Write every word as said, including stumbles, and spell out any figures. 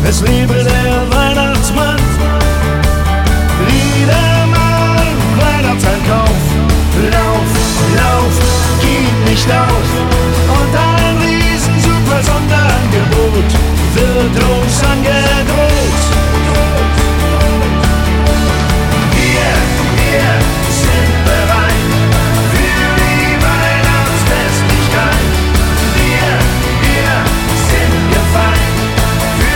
Es lebe der Weihnachtsmann. Wieder mal Weihnachtseinkauf. Lauf, lauf, gib nicht auf. Und ein riesen super Sonderangebot wird uns angebracht.